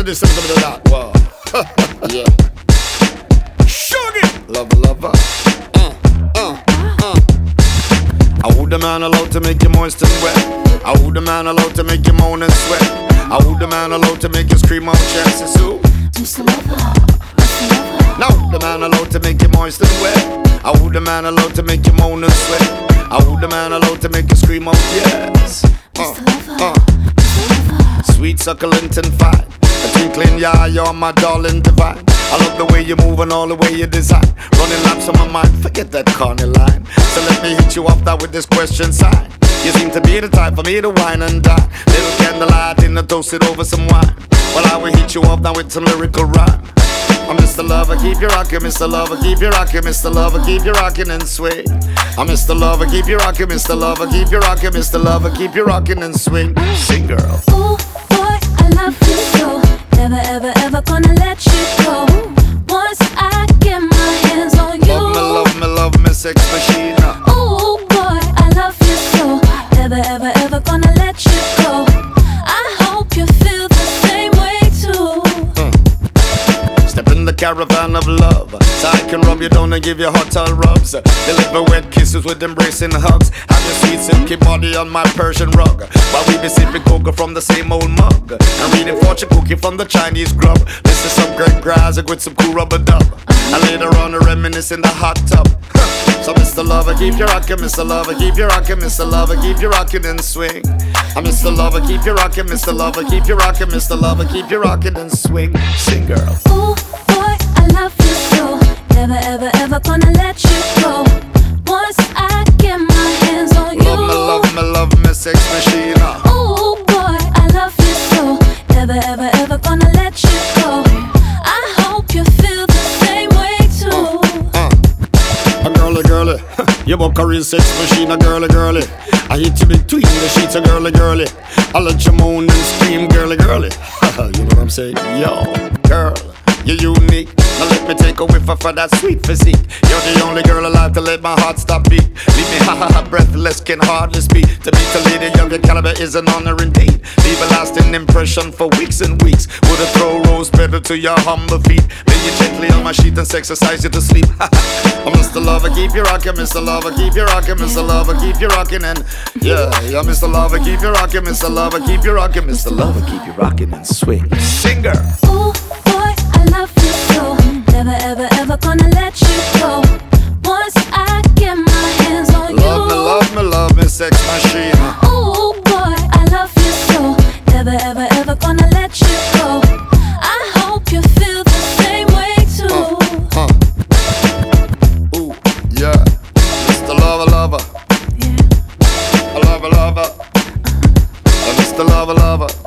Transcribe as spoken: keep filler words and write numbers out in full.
this, a little bit of that. Wow. Yeah. Sugar. Lover, lover. Uh, uh, uh. I hold the man allowed to make you moist and wet. I hold the man allowed to make you moan and sweat. I hold the man allowed to make you scream out chances. So, Mister Lover, Mister Lover. now the man allowed to make you moist and wet. I hold the man allowed to make you moan and sweat. I hold the man allowed to make you scream out yes. Uh, uh. Sweet, succulent and fine. A twinkling, yeah, you're my darling divine. I love the way you move and all the way you design. Running laps on my mind, forget that corny line. So let me hit you off that with this question sign. You seem to be the type for me to wine and dine. Little candlelight in the toasted over some wine. Well, I will hit you off now with some lyrical rhyme. I'm Mister Lover, keep you rockin', Mister Lover, keep you rockin', Mister Lover, keep you rockin' and swing. I'm Mister Lover, keep you rockin', Mister Lover, keep you rockin', Mister Lover, keep you rockin' and swing. Sing, girl. Ooh, boy, I love you so. Never, ever, ever gonna let you go. Once I get my hands on you. Love me, love me, love me, sex machine. Ooh, boy, I love you so. Never, ever, ever gonna let you go. I hope you feel the same way too. Uh. Step in the caravan of love, so I can rub you down and give you hot towel rubs. Deliver wet kisses with embracing hugs. Have your sweet silky body on my Persian rug, while we be sipping cocoa from the same old mug and reading fortune cookie from the Chinese grub. This is some great grass with some cool rubber dub, and later on a reminisce in the hot tub. So Mister Lover, keep you rockin', Mister Lover, keep you rockin', Mister Lover, keep you rockin' and swing. I'm Mister Lover, keep you rockin', Mister Lover, keep you rockin', Mister Lover, keep you rockin' and swing. Sing, girl. Ooh, boy, I love you so. Never, ever, ever gonna let you go. Once I get my hands on you. Love me, love me, love me, sex machine. Ooh, boy, I love you so. Never, ever, ever gonna let you go. I hope you feel the same way too. Uh, uh. A girly, girly, you walk a real sex machine, a girly, girly. I hit you between the sheets, a girly, girly. I let you moan and scream, girly, girly. You know what I'm saying? Yo, girl, you're unique. Now let me take a whiff for that sweet physique. You're the only girl alive to let my heart stop beat. Leave me ha ha ha breathless, can hardly speak. To meet a lady of your caliber is an honor indeed. Leave a lasting impression for weeks and weeks. Would throw rose better to your humble feet. Lay you gently on my sheet and exercise you to sleep. I'm Mister Lover, keep you rockin', Mister Lover, keep you rockin', Mister Lover, keep you rockin' and yeah, yeah, Mister Lover, keep you rockin', Mister Lover, keep you rockin', Mister Lover, keep you rockin' and swing. Singer. Ooh, boy, I love you so. Never, ever, ever gonna let you go. Once I get my hands on you. Love me, love me, love me, sex machine. Ooh, boy, I love you so. Never, ever, ever gonna let you go. I hope you feel the same way too. Uh, uh. Ooh, yeah. Mister Lover, lover. Yeah. A lover, lover. Uh, Mister Lover, lover.